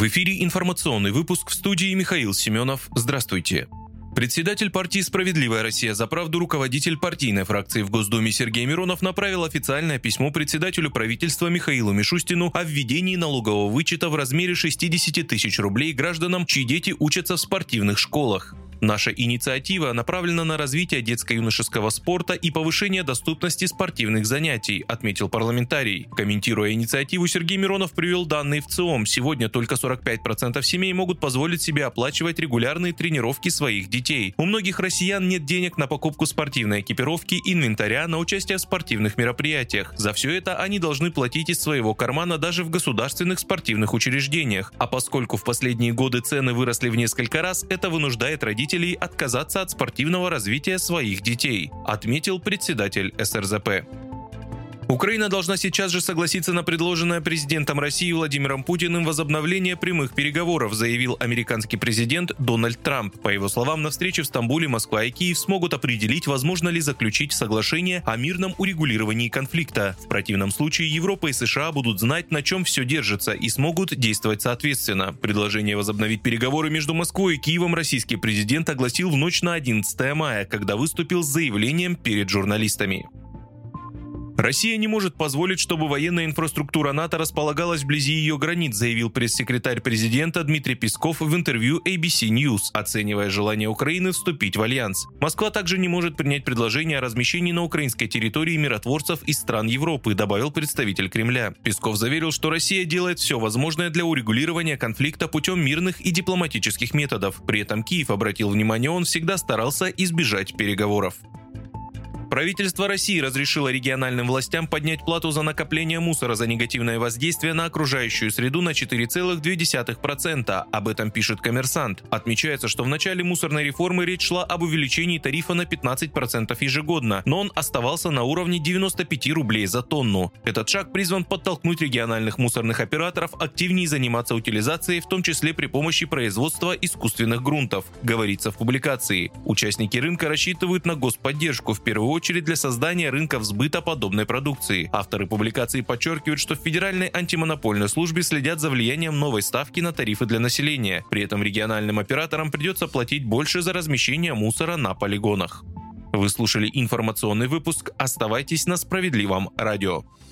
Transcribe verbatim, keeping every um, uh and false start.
В эфире информационный выпуск, в студии Михаил Семенов. Здравствуйте. Председатель партии «Справедливая Россия за правду», руководитель партийной фракции в Госдуме Сергей Миронов направил официальное письмо председателю правительства Михаилу Мишустину о введении налогового вычета в размере шестидесяти тысяч рублей гражданам, чьи дети учатся в спортивных школах. Наша инициатива направлена на развитие детско-юношеского спорта и повышение доступности спортивных занятий, отметил парламентарий. Комментируя инициативу, Сергей Миронов привел данные в ЦИОМ. Сегодня только сорок пять процентов семей могут позволить себе оплачивать регулярные тренировки своих детей. У многих россиян нет денег на покупку спортивной экипировки, инвентаря, на участие в спортивных мероприятиях. За все это они должны платить из своего кармана даже в государственных спортивных учреждениях. А поскольку в последние годы цены выросли в несколько раз, это вынуждает родителей отказаться от спортивного развития своих детей, отметил председатель эс эр зэ пэ. Украина должна сейчас же согласиться на предложенное президентом России Владимиром Путиным возобновление прямых переговоров, заявил американский президент Дональд Трамп. По его словам, на встрече в Стамбуле Москва и Киев смогут определить, возможно ли заключить соглашение о мирном урегулировании конфликта. В противном случае Европа и США будут знать, на чем все держится, и смогут действовать соответственно. Предложение возобновить переговоры между Москвой и Киевом российский президент огласил в ночь на одиннадцатое мая, когда выступил с заявлением перед журналистами. Россия не может позволить, чтобы военная инфраструктура НАТО располагалась вблизи ее границ, заявил пресс-секретарь президента Дмитрий Песков в интервью эй би си News, оценивая желание Украины вступить в альянс. Москва также не может принять предложение о размещении на украинской территории миротворцев из стран Европы, добавил представитель Кремля. Песков заверил, что Россия делает все возможное для урегулирования конфликта путем мирных и дипломатических методов. При этом Киев, обратил внимание, он всегда старался избежать переговоров. Правительство России разрешило региональным властям поднять плату за накопление мусора за негативное воздействие на окружающую среду на четыре целых две десятых процента. Об этом пишет «Коммерсант». Отмечается, что в начале мусорной реформы речь шла об увеличении тарифа на пятнадцать процентов ежегодно, но он оставался на уровне девяноста пяти рублей за тонну. Этот шаг призван подтолкнуть региональных мусорных операторов активнее заниматься утилизацией, в том числе при помощи производства искусственных грунтов, говорится в публикации. Участники рынка рассчитывают на господдержку, в первую очередь для создания рынков сбыта подобной продукции. Авторы публикации подчеркивают, что в Федеральной антимонопольной службе следят за влиянием новой ставки на тарифы для населения. При этом региональным операторам придется платить больше за размещение мусора на полигонах. Вы слушали информационный выпуск. Оставайтесь на Справедливом радио.